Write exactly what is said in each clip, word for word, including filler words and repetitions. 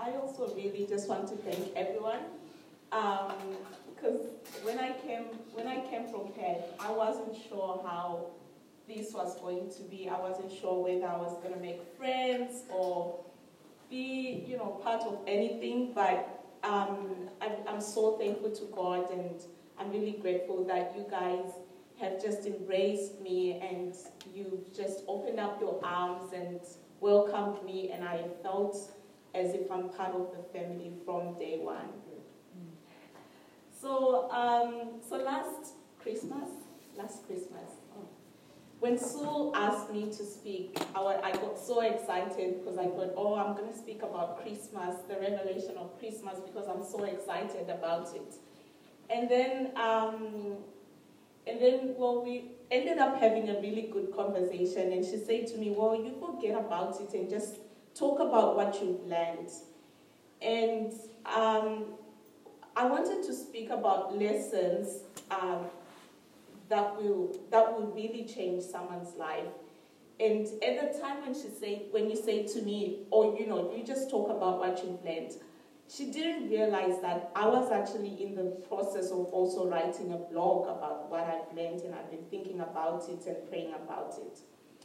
I also really just want to thank everyone. Because um, when I came when I came from Perth, I wasn't sure how this was going to be. I wasn't sure whether I was going to make friends or be, you know, part of anything. But um, I'm, I'm so thankful to God, and I'm really grateful that you guys have just embraced me and you've just opened up your arms and welcomed me, and I felt as if I'm part of the family from day one. So, um, so last Christmas, last Christmas, oh, when Sue asked me to speak, I, I got so excited because I thought, oh, I'm going to speak about Christmas, the revelation of Christmas, because I'm so excited about it. And then, um, and then, well, we ended up having a really good conversation, and she said to me, well, you forget about it and just talk about what you've learned. And um, I wanted to speak about lessons um, that will that will really change someone's life. And at the time when she said, when you say to me, oh, you know, you just talk about what you've learned, she didn't realize that I was actually in the process of also writing a blog about what I've learned, and I've been thinking about it and praying about it.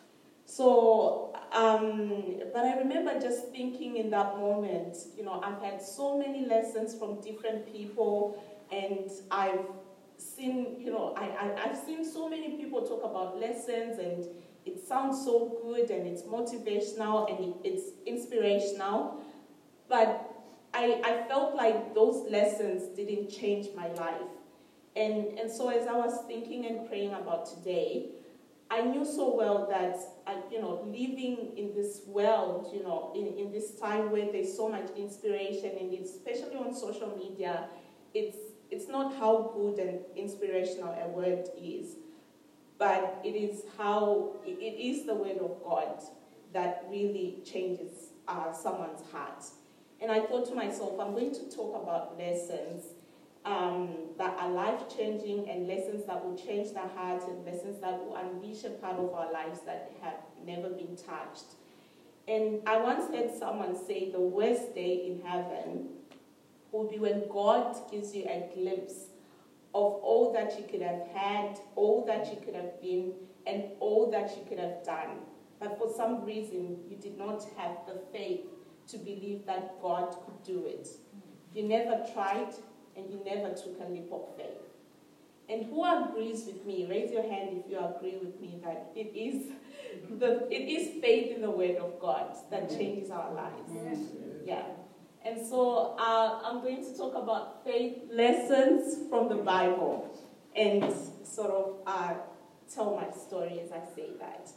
So, um, but I remember just thinking in that moment, you know, I've had so many lessons from different people, and I've seen, you know, I, I, I've seen so many people talk about lessons, and it sounds so good, and it's motivational, and it, it's inspirational, but I, I felt like those lessons didn't change my life. And, and so as I was thinking and praying about today, I knew so well that, uh, you know, living in this world, you know, in, in this time where there's so much inspiration, and especially on social media, it's, it's not how good and inspirational a word is, but it is how, it is the word of God that really changes uh, someone's heart. And I thought to myself, I'm going to talk about lessons um, that are life-changing, and lessons that will change the heart, and lessons that will unleash a part of our lives that have never been touched. And I once heard someone say the worst day in heaven will be when God gives you a glimpse of all that you could have had, all that you could have been, and all that you could have done. But for some reason, you did not have the faith to believe that God could do it. You never tried, and you never took a leap of faith. And who agrees with me? Raise your hand if you agree with me that it is the it is faith in the word of God that changes our lives. Yeah. And so uh, I'm going to talk about faith lessons from the Bible, and sort of uh, tell my story as I say that.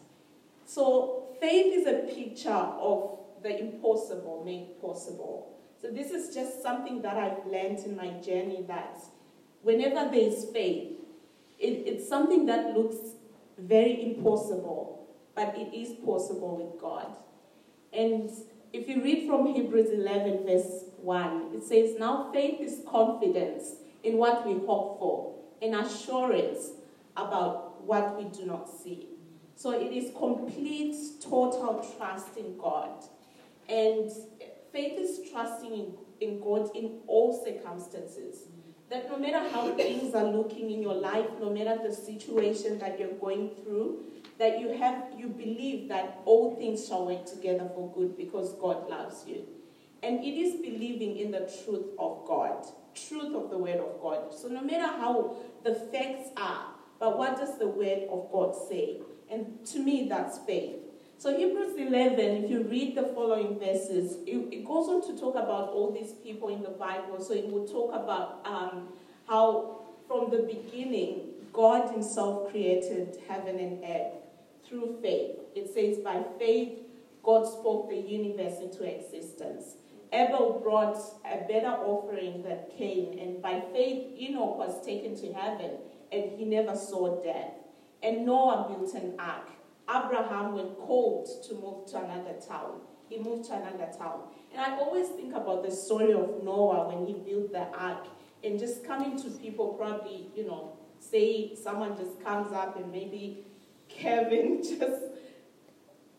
So faith is a picture of the impossible made possible. So this is just something that I've learned in my journey, that whenever there is faith, it, it's something that looks very impossible, but it is possible with God. And if you read from Hebrews eleven verse one, it says, now faith is confidence in what we hope for, and assurance about what we do not see. So it is complete, total trust in God. And faith is trusting in, in God in all circumstances. That no matter how things are looking in your life, no matter the situation that you're going through, that you have, you believe that all things shall work together for good because God loves you. And it is believing in the truth of God, truth of the word of God. So no matter how the facts are, but what does the word of God say? And to me, that's faith. So Hebrews eleven, if you read the following verses, it, it goes on to talk about all these people in the Bible. So it will talk about um, how from the beginning, God himself created heaven and earth through faith. It says, by faith, God spoke the universe into existence. Abel brought a better offering than Cain, and by faith, Enoch was taken to heaven, and he never saw death. And Noah built an ark. Abraham, when called to move to another town, he moved to another town. And I always think about the story of Noah when he built the ark, and just coming to people, probably, you know, say someone just comes up and maybe Kevin just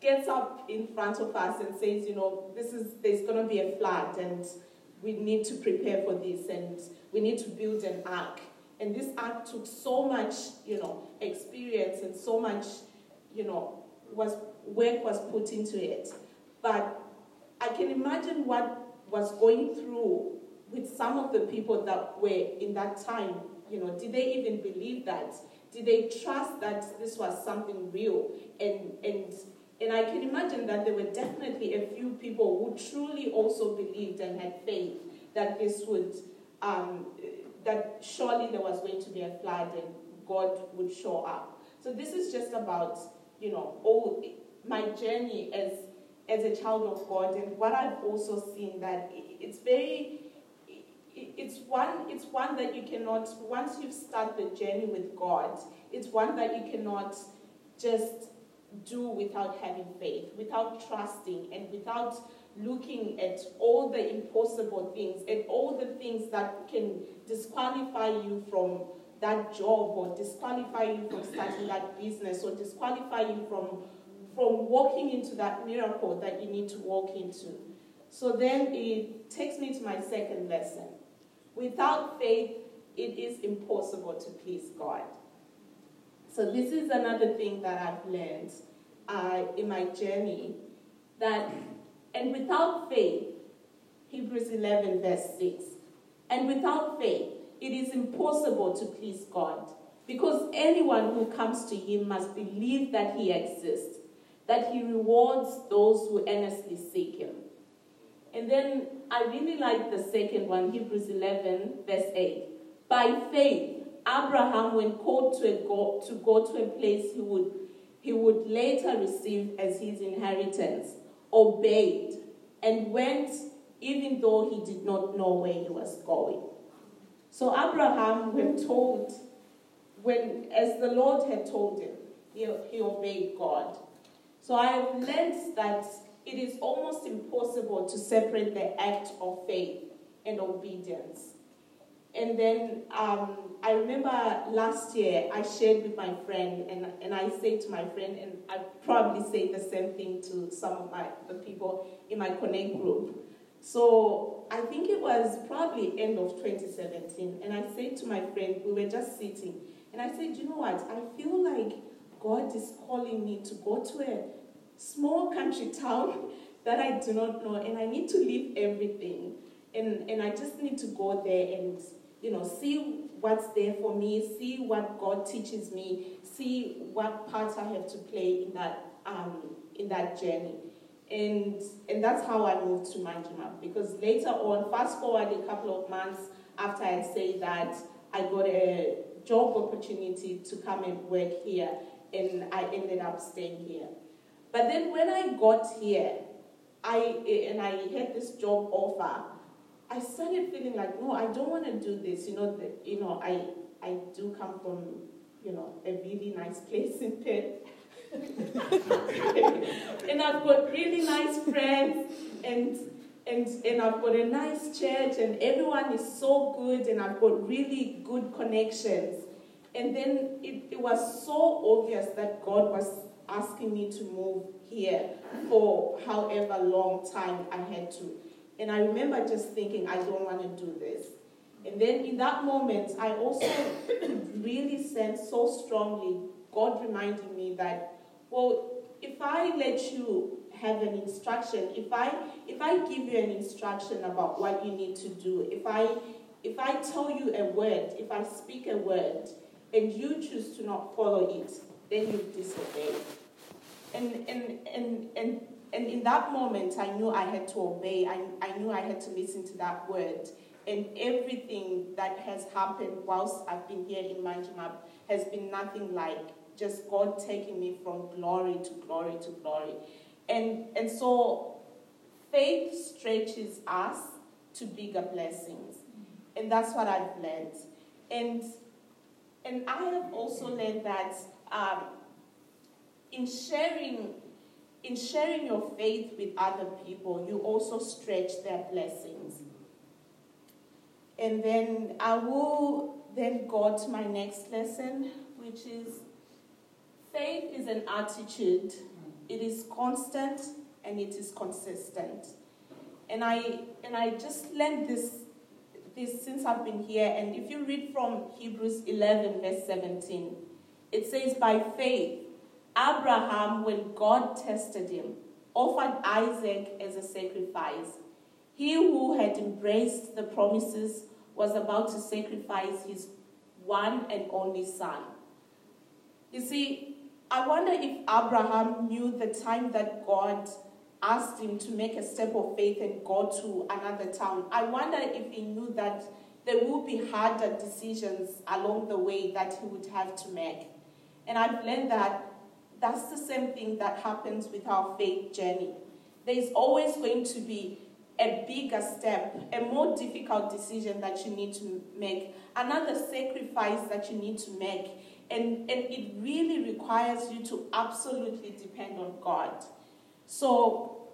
gets up in front of us and says, you know, this is there's going to be a flood and we need to prepare for this and we need to build an ark. And this ark took so much, you know, experience and so much, you know, was work was put into it. But I can imagine what was going through with some of the people that were in that time. You know, did they even believe that? Did they trust that this was something real? And and and I can imagine that there were definitely a few people who truly also believed and had faith that this would, um, that surely there was going to be a flood and God would show up. So this is just about, you know, all my journey as as a child of God, and what I've also seen that it's very, it's one, it's one that you cannot, once you start the journey with God, it's one that you cannot just do without having faith, without trusting, and without looking at all the impossible things, at all the things that can disqualify you from that job, or disqualify you from starting that business, or disqualify you from from walking into that miracle that you need to walk into. So then it takes me to my second lesson. Without faith, it is impossible to please God. So this is another thing that I've learned uh, in my journey, that, and without faith, Hebrews eleven verse six, and without faith, it is impossible to please God, because anyone who comes to him must believe that he exists, that he rewards those who earnestly seek him. And then I really like the second one, Hebrews eleven, verse eight. By faith, Abraham, when called to, a go, to go to a place he would, he would later receive as his inheritance, obeyed and went even though he did not know where he was going. So Abraham, when told, when as the Lord had told him, he, he obeyed God. So I have learned that it is almost impossible to separate the act of faith and obedience. And then um, I remember last year I shared with my friend, and, and I say to my friend, and I probably say the same thing to some of my the people in my Connect group. So I think it was probably end of twenty seventeen, and I said to my friend, we were just sitting, and I said, you know what, I feel like God is calling me to go to a small country town that I do not know, and I need to leave everything, and, and I just need to go there and, you know, see what's there for me, see what God teaches me, see what parts I have to play in that um, in that journey. And and that's how I moved to Manjimup, because later on, fast forward a couple of months after I said that, I got a job opportunity to come and work here, and I ended up staying here. But then when I got here, I and I had this job offer, I started feeling like, no, I don't want to do this. You know, the, you know, I I do come from, you know, a really nice place in Perth. And I've got really nice friends, and and and I've got a nice church, and everyone is so good, and I've got really good connections. And then it, it was so obvious that God was asking me to move here for however long time I had to. And I remember just thinking, I don't want to do this. And then in that moment, I also really sensed so strongly God reminding me that, well, if I let you have an instruction, if I if I give you an instruction about what you need to do, if I if I tell you a word, if I speak a word, and you choose to not follow it, then you disobey. And and and and and in that moment, I knew I had to obey. I I knew I had to listen to that word. And everything that has happened whilst I've been here in Manjimup has been nothing like just God taking me from glory to glory to glory. And and so faith stretches us to bigger blessings. And that's what I've learned. And and I have also learned that um, in sharing in sharing your faith with other people, you also stretch their blessings. And then I will then go to my next lesson, which is faith is an attitude it is constant, and it is consistent. And I and I just learned this, this since I've been here. And if you read from Hebrews eleven, verse seventeen, it says, by faith, Abraham, when God tested him, offered Isaac as a sacrifice. He who had embraced the promises was about to sacrifice his one and only son. You see, I wonder if Abraham knew the time that God asked him to make a step of faith and go to another town. I wonder if he knew that there would be harder decisions along the way that he would have to make. And I've learned that that's the same thing that happens with our faith journey. There's always going to be a bigger step, a more difficult decision that you need to make, another sacrifice that you need to make. And, and it really requires you to absolutely depend on God. So,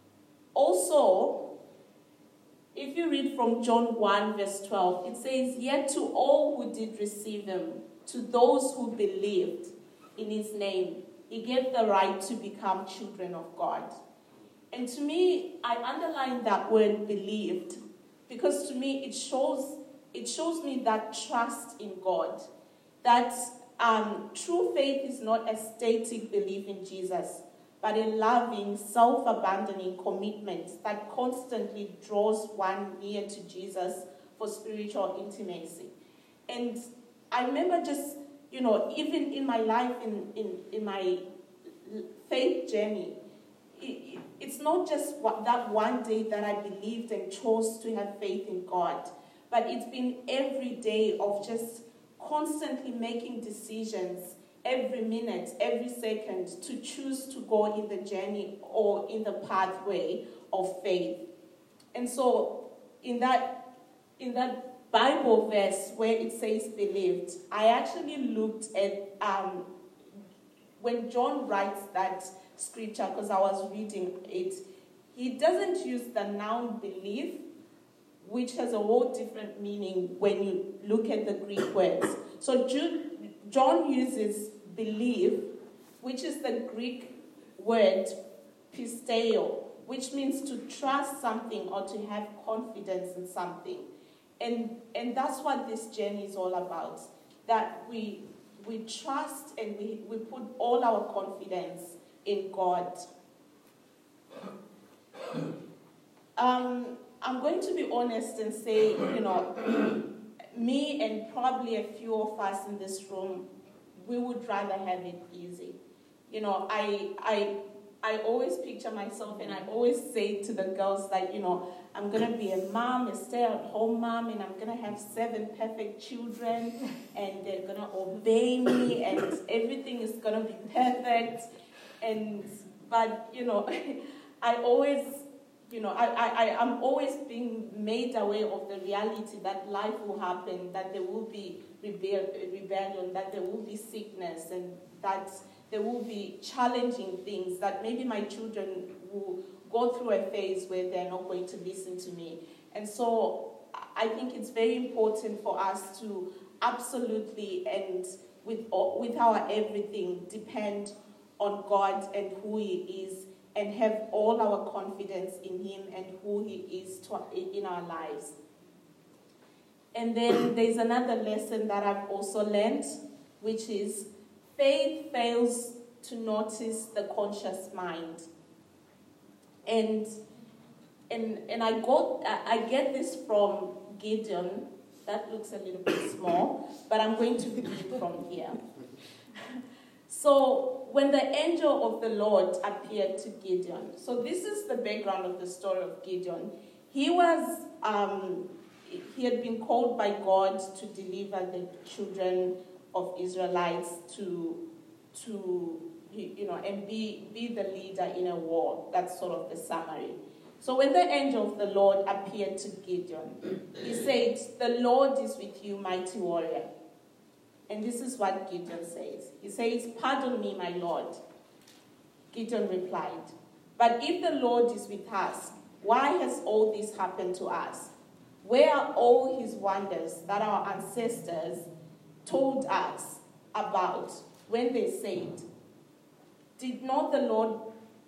also, if you read from John one, verse twelve, it says, yet to all who did receive him, to those who believed in his name, he gave the right to become children of God. And to me, I underline that word believed, because to me it shows it shows me that trust in God. That um, true faith is not a static belief in Jesus, but a loving, self-abandoning commitment that constantly draws one near to Jesus for spiritual intimacy. And I remember just, you know, even in my life, in, in, in my faith journey, it, it's not just what, that one day that I believed and chose to have faith in God, but it's been every day of just constantly making decisions every minute, every second, to choose to go in the journey or in the pathway of faith. And so in that, in that Bible verse where it says believed, I actually looked at um, when John writes that scripture, because I was reading it, he doesn't use the noun believe, which has a whole different meaning when you look at the Greek words. So Jude, John uses believe, which is the Greek word pisteo, which means to trust something or to have confidence in something. And, and that's what this journey is all about, that we, we trust and we, we put all our confidence in God. Um, I'm going to be honest and say, you know, me and probably a few of us in this room, we would rather have it easy. You know, I I I always picture myself, and I always say to the girls that, you know, I'm going to be a mom, a stay-at-home mom, and I'm going to have seven perfect children, and they're going to obey me, and everything is going to be perfect. And, but, you know, I always, you know, I, I, I'm always being made aware of the reality that life will happen, that there will be rebel- rebellion, that there will be sickness, and that there will be challenging things, that maybe my children will go through a phase where they're not going to listen to me. And so I think it's very important for us to absolutely and with, with our everything depend on God and who he is, and have all our confidence in him and who he is to, in our lives. And then there's another lesson that I've also learned, which is faith fails to notice the conscious mind. And and and I got I get this from Gideon. That looks a little bit small, but I'm going to read from here. So when the angel of the Lord appeared to Gideon, so this is the background of the story of Gideon. He was um, he had been called by God to deliver the children of Israelites to to you know and be be the leader in a war. That's sort of the summary. So when the angel of the Lord appeared to Gideon, he said, "The Lord is with you, mighty warrior." And this is what Gideon says. He says, "Pardon me, my Lord." Gideon replied, "But if the Lord is with us, why has all this happened to us? Where are all his wonders that our ancestors told us about when they said, Did not the Lord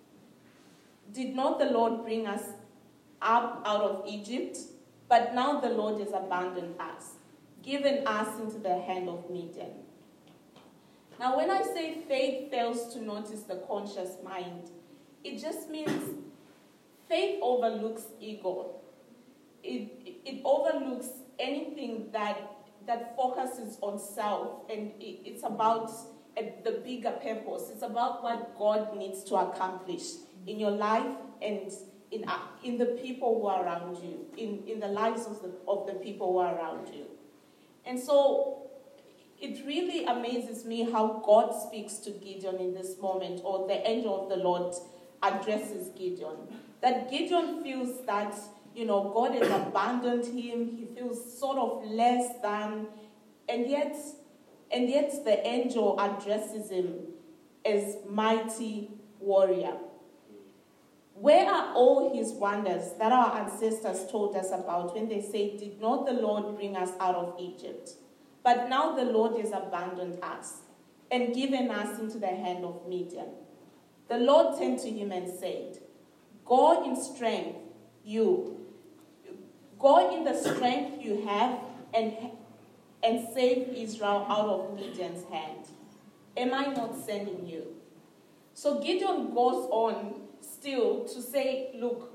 did not the Lord bring us up out of Egypt? But now the Lord has abandoned us, given us into the hand of Midian. Now, when I say faith fails to notice the conscious mind, it just means faith overlooks ego. It, it overlooks anything that, that focuses on self, and it, it's about a, the bigger purpose. It's about what God needs to accomplish in your life and in, uh, in the people who are around you, in, in the lives of the, of the people who are around you. And so it really amazes me how God speaks to Gideon in this moment, or the angel of the Lord addresses Gideon. That Gideon feels that, you know, God has abandoned him. He feels sort of less than, and yet, and yet the angel addresses him as mighty warrior. Where are all his wonders that our ancestors told us about when they say, did not the Lord bring us out of Egypt? But now the Lord has abandoned us and given us into the hand of Midian. The Lord turned to him and said, go in strength, you. Go in the strength you have and, and save Israel out of Midian's hand. Am I not sending you? So Gideon goes on still to say, look,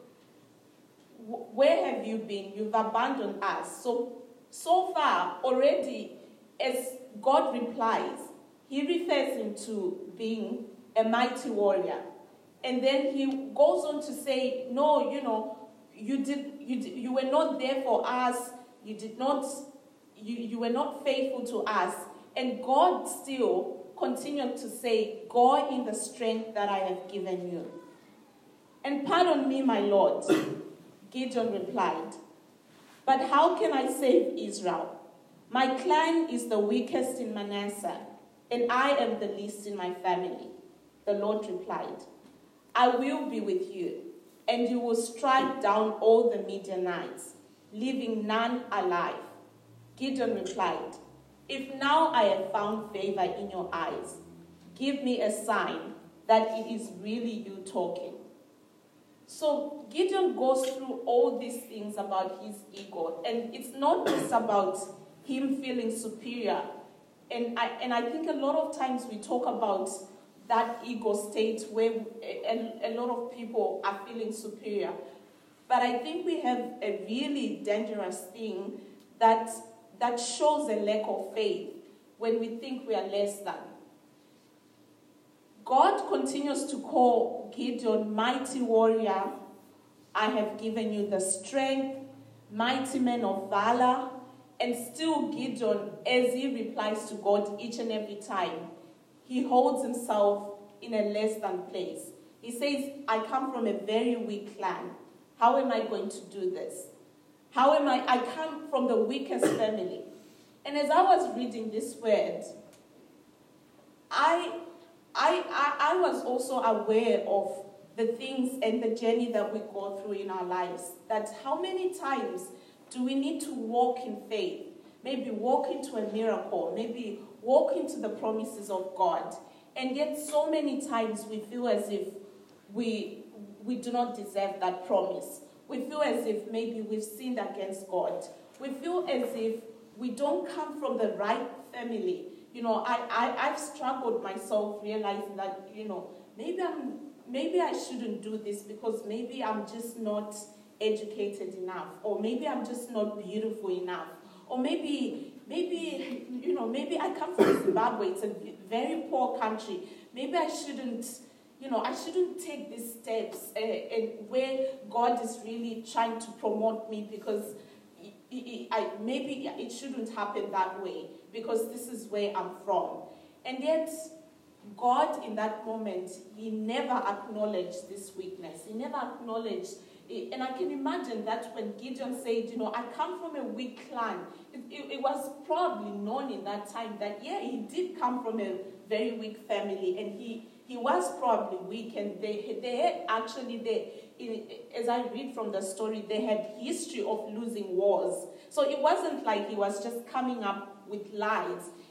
where have you been? You've abandoned us. So, so far, already, as God replies, he refers him to being a mighty warrior. And then he goes on to say, no, you know, you did, you did, you were not there for us. You did not, you, you were not faithful to us. And God still continued to say, go in the strength that I have given you. And pardon me, my Lord, Gideon replied, but how can I save Israel? My clan is the weakest in Manasseh, and I am the least in my family. The Lord replied, I will be with you, and you will strike down all the Midianites, leaving none alive. Gideon replied, if now I have found favor in your eyes, give me a sign that it is really you talking. So Gideon goes through all these things about his ego, and it's not just about him feeling superior. And I, and I think a lot of times we talk about that ego state where a, a lot of people are feeling superior. But I think we have a really dangerous thing that, that shows a lack of faith when we think we are less than. God continues to call Gideon mighty warrior. I have given you the strength, mighty man of valor. And still Gideon, as he replies to God each and every time, he holds himself in a less than place. He says, I come from a very weak clan. How am I going to do this? How am I? I come from the weakest family. And as I was reading this word, I, I, I, I was also aware of the things and the journey that we go through in our lives. That how many times do we need to walk in faith? Maybe walk into a miracle. Maybe walk into the promises of God. And yet so many times we feel as if we, we do not deserve that promise. We feel as if maybe we've sinned against God. We feel as if we don't come from the right family. You know, I, I, I've struggled myself realizing that, you know, maybe I'm, maybe I shouldn't do this because maybe I'm just not educated enough, or maybe I'm just not beautiful enough, or maybe, maybe, you know, maybe I come from Zimbabwe, it's a very poor country, maybe I shouldn't, you know, I shouldn't take these steps uh, and where God is really trying to promote me because it, it, I, maybe it shouldn't happen that way because this is where I'm from. And yet, God in that moment, he never acknowledged this weakness. He never acknowledged. And I can imagine that when Gideon said, you know, I come from a weak clan, it, it, it was probably known in that time that, yeah, he did come from a very weak family, and he, he was probably weak, and they, they had actually, they, in, as I read from the story, they had history of losing wars. So it wasn't like he was just coming up with lies.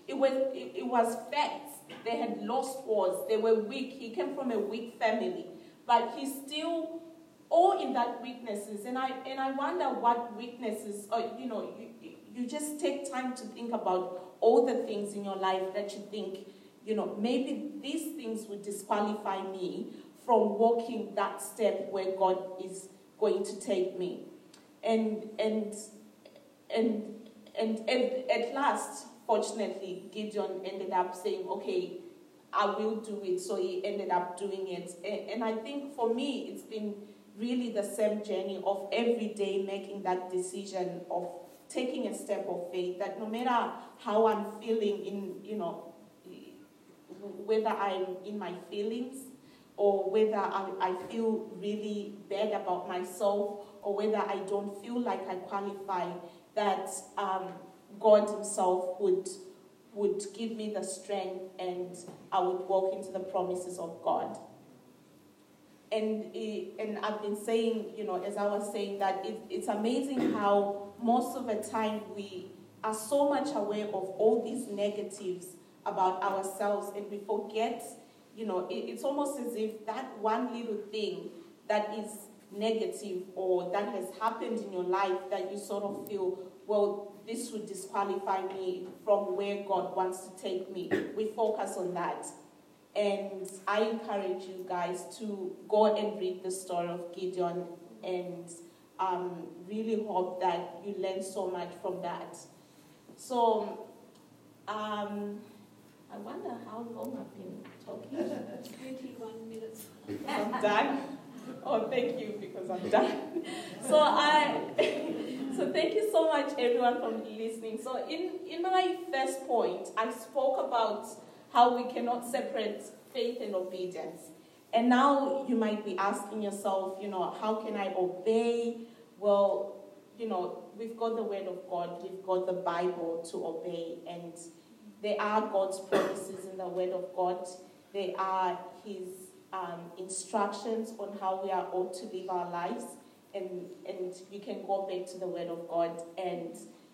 It was, it, it was facts. They had lost wars. They were weak. He came from a weak family. But he still, all in that weaknesses. And I and I wonder what weaknesses, or, you know, you, you just take time to think about all the things in your life that you think, you know, maybe these things would disqualify me from walking that step where God is going to take me. And and and and, and at last, fortunately, Gideon ended up saying, okay, I will do it. So he ended up doing it. And, and I think for me, it's been really the same journey of every day making that decision of taking a step of faith, that no matter how I'm feeling in, you know, whether I'm in my feelings or whether I, I feel really bad about myself or whether I don't feel like I qualify, that um, God himself would would give me the strength and I would walk into the promises of God. And it, and I've been saying, you know, as I was saying, that it, it's amazing how most of the time we are so much aware of all these negatives about ourselves and we forget, you know, it, it's almost as if that one little thing that is negative or that has happened in your life that you sort of feel, well, this would disqualify me from where God wants to take me. We focus on that. And I encourage you guys to go and read the story of Gideon and um, really hope that you learn so much from that. So, um, I wonder how long I've been talking. twenty-one minutes. I'm done. Oh, thank you, because I'm done. So I, so thank you so much, everyone, for listening. So in, in my first point, I spoke about how we cannot separate faith and obedience. And now you might be asking yourself, you know, how can I obey? Well, you know, we've got the Word of God, we've got the Bible to obey, and there are God's promises in the Word of God. There are His um, instructions on how we are ought to live our lives, and and you can go back to the Word of God and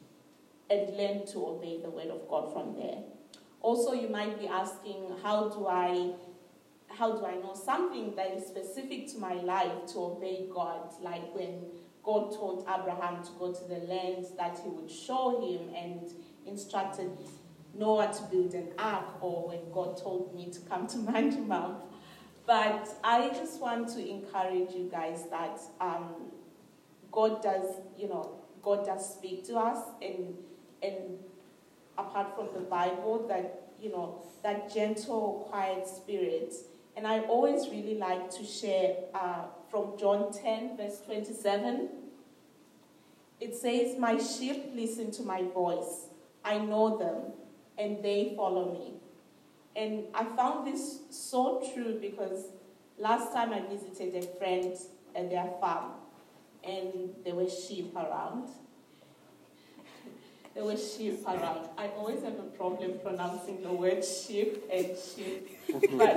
and learn to obey the Word of God from there. Also, you might be asking, how do I, how do I know something that is specific to my life to obey God? Like when God told Abraham to go to the land that He would show him and instructed Noah to build an ark, or when God told me to come to Manjimup. But I just want to encourage you guys that um, God does, you know, God does speak to us, and and apart from the Bible, that, you know, that gentle, quiet spirit. And I always really like to share uh, from John ten, verse twenty-seven. It says, "My sheep listen to my voice. I know them, and they follow me." And I found this so true because last time I visited a friend at their farm, and there were sheep around. There were sheep around. I always have a problem pronouncing the word sheep and sheep. But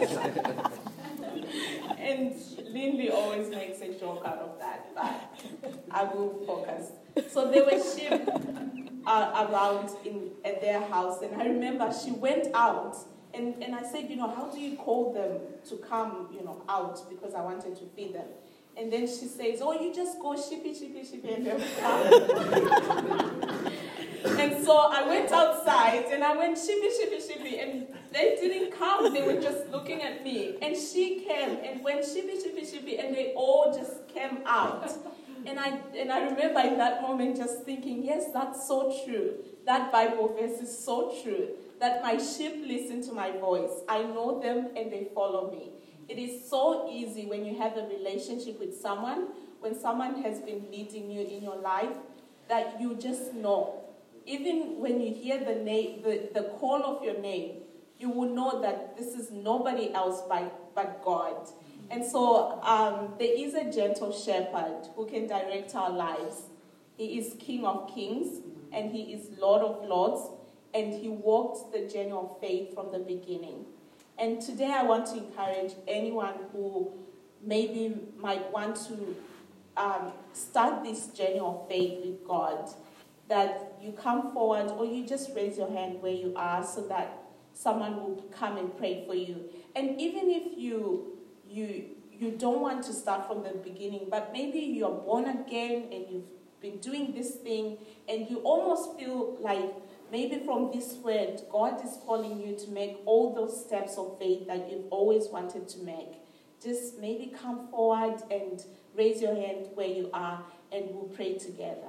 and Lindy always makes a joke out of that, but I will focus. So there were sheep uh, around in at their house, and I remember she went out, and, and I said, you know, how do you call them to come, you know, out, because I wanted to feed them. And then she says, oh, you just go sheepy, sheepy, sheepy, and they'll come. And so I went outside, and I went sheepy, sheepy, sheepy, and they didn't come. They were just looking at me. And she came and went sheepy, sheepy, sheepy, and they all just came out. And I and I remember in that moment just thinking, yes, that's so true. That Bible verse is so true, that my sheep listen to my voice. I know them and they follow me. It is so easy when you have a relationship with someone, when someone has been leading you in your life, that you just know. Even when you hear the name, the, the call of your name, you will know that this is nobody else but, but God. And so um, there is a gentle shepherd who can direct our lives. He is King of Kings, and He is Lord of Lords, and He walked the journey of faith from the beginning. And today I want to encourage anyone who maybe might want to um, start this journey of faith with God. that you come forward or you just raise your hand where you are so that someone will come and pray for you. And even if you you you don't want to start from the beginning, but maybe you're born again and you've been doing this thing and you almost feel like maybe from this word, God is calling you to make all those steps of faith that you've always wanted to make. Just maybe come forward and raise your hand where you are and we'll pray together.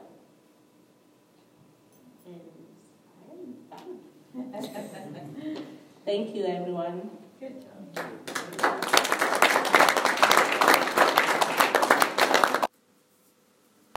And I'm done. Thank you, everyone. Good job.